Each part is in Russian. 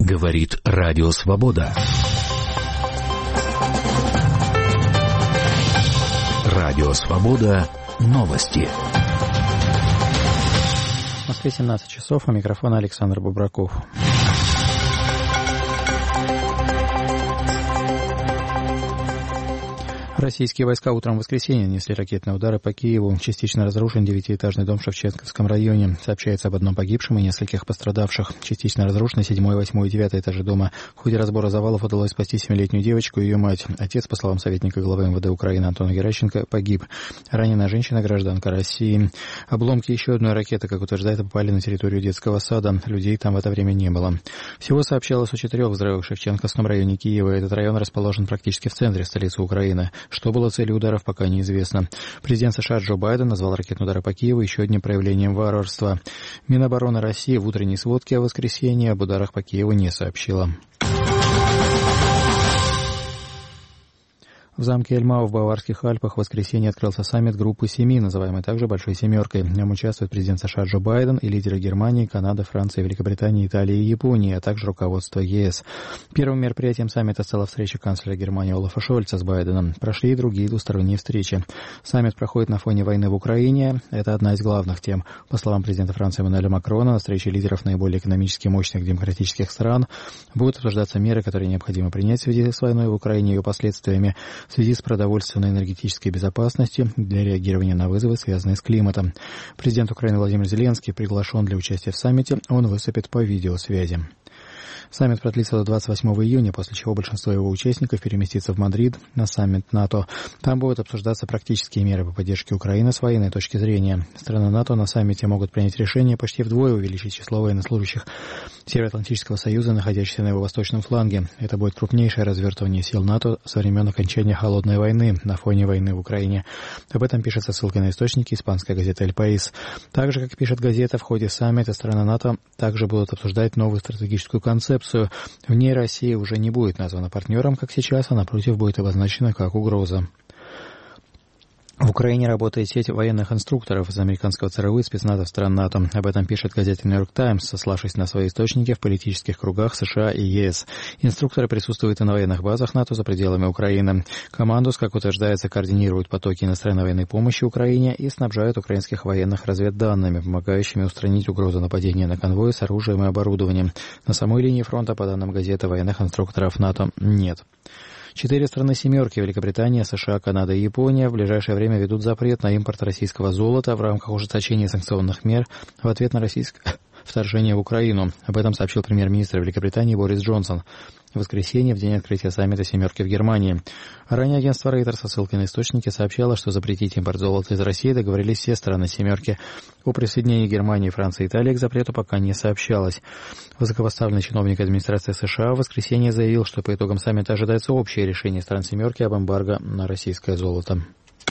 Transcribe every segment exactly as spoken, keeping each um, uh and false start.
Говорит Радио Свобода. Радио Свобода. Новости. В Москве семнадцать часов, у микрофона Александр Бубраков. Российские войска утром в воскресенье нанесли ракетные удары по Киеву. Частично разрушен девятиэтажный дом в Шевченковском районе. Сообщается об одном погибшем и нескольких пострадавших. Частично разрушены седьмой, восьмой и девятый этажи дома. В ходе разбора завалов удалось спасти семилетнюю девочку и ее мать. Отец, по словам советника главы эм вэ дэ Украины Антона Геращенко, погиб. Раненая женщина, гражданка России. Обломки еще одной ракеты, как утверждает, попали на территорию детского сада. Людей там в это время не было. Всего сообщалось о четырех взрывах в Шевченковском районе Киева. Этот район расположен практически в центре столицы Украины. Что было целью ударов, пока неизвестно. Президент США Джо Байден назвал ракетные удары по Киеву еще одним проявлением варварства. Минобороны России в утренней сводке о воскресенье об ударах по Киеву не сообщила. В замке Эльмау в Баварских Альпах в воскресенье открылся саммит группы семи, называемый также «Большой семеркой». В нем участвуют президент США Джо Байден и лидеры Германии, Канады, Франции, Великобритании, Италии и Японии, а также руководство е эс. Первым мероприятием саммита стала встреча канцлера Германии Олафа Шольца с Байденом. Прошли и другие двусторонние встречи. Саммит проходит на фоне войны в Украине. Это одна из главных тем. По словам президента Франции Эммануэля Макрона, на встрече лидеров наиболее экономически мощных демократических стран будут обсуждаться меры, которые необходимо принять в связи с войной в Украине и ее последствиями, в связи с продовольственной и энергетической безопасностью для реагирования на вызовы, связанные с климатом. Президент Украины Владимир Зеленский приглашен для участия в саммите. Он выступит по видеосвязи. Саммит продлится до двадцать восьмого июня, после чего большинство его участников переместится в Мадрид на саммит НАТО. Там будут обсуждаться практические меры по поддержке Украины с военной точки зрения. Страны НАТО на саммите могут принять решение почти вдвое увеличить число военнослужащих Североатлантического союза, находящихся на его восточном фланге. Это будет крупнейшее развертывание сил НАТО со времен окончания Холодной войны на фоне войны в Украине. Об этом пишет со ссылкой на источники испанская газета «Эль Паис». Так же, как пишет газета, в ходе саммита страны НАТО также будут обсуждать новую стратегическую концепцию. В ней Россия уже не будет названа партнером, как сейчас, а напротив будет обозначена как угроза. В Украине работает сеть военных инструкторов из американского ЦРУ и спецназов стран НАТО. Об этом пишет газета «Нью-Йорк Таймс», сославшись на свои источники в политических кругах США и е эс. Инструкторы присутствуют и на военных базах НАТО за пределами Украины. Командос, как утверждается, координирует потоки иностранной военной помощи Украине и снабжает украинских военных разведданными, помогающими устранить угрозу нападения на конвои с оружием и оборудованием. На самой линии фронта, по данным газеты, военных инструкторов НАТО нет. Четыре страны «семерки» — Великобритания, США, Канада и Япония — в ближайшее время ведут запрет на импорт российского золота в рамках ужесточения санкционных мер в ответ на российское вторжение в Украину. Об этом сообщил премьер-министр Великобритании Борис Джонсон в воскресенье, в день открытия саммита «семерки» в Германии. Ранее агентство Reuters со ссылкой на источники сообщало, что запретить импорт золота из России договорились все страны «семерки». О присоединении Германии, Франции и Италии к запрету пока не сообщалось. Высокопоставленный чиновник администрации США в воскресенье заявил, что по итогам саммита ожидается общее решение стран «семерки» об эмбарго на российское золото.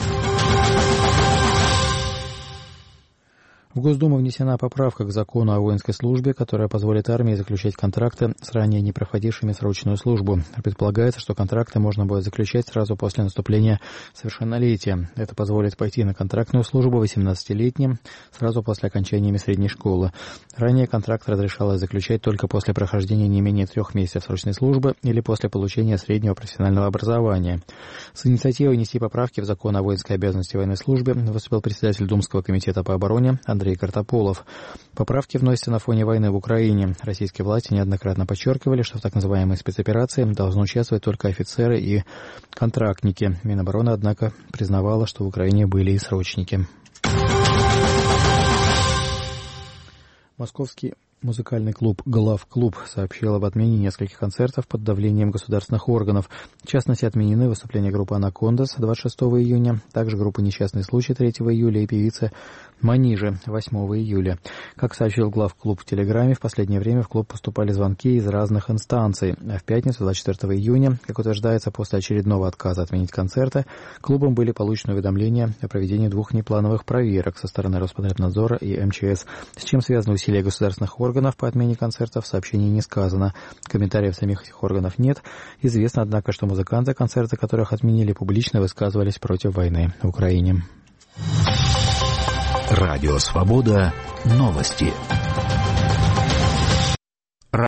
В Госдуму внесена поправка к закону о воинской службе, которая позволит армии заключать контракты с ранее не проходившими срочную службу. Предполагается, что контракты можно будет заключать сразу после наступления совершеннолетия. Это позволит пойти на контрактную службу восемнадцатилетним сразу после окончания средней школы. Ранее контракт разрешалось заключать только после прохождения не менее трех месяцев срочной службы или после получения среднего профессионального образования. С инициативой внести поправки в закон о воинской обязанности и военной службе выступил председатель Думского комитета по обороне Андрей Картополов. Поправки вносятся на фоне войны в Украине. Российские власти неоднократно подчеркивали, что в так называемой спецоперации должны участвовать только офицеры и контрактники. Минобороны, однако, признавала, что в Украине были и срочники. Московский музыкальный клуб «Главклуб» сообщил об отмене нескольких концертов под давлением государственных органов. В частности, отменены выступления группы «Анакондас» двадцать шестого июня, также группы «Несчастный случай» третьего июля и певица Манижи восьмого июля. Как сообщил Главклуб в Телеграме, в последнее время в клуб поступали звонки из разных инстанций. А в пятницу, двадцать четвертого июня, как утверждается, после очередного отказа отменить концерты, клубам были получены уведомления о проведении двух неплановых проверок со стороны Роспотребнадзора и эм че эс. С чем связаны усилия государственных органов по отмене концертов, в сообщении не сказано. Комментариев самих этих органов нет. Известно, однако, что музыканты, концерты которых отменили, публично высказывались против войны в Украине. Радио «Свобода». Новости.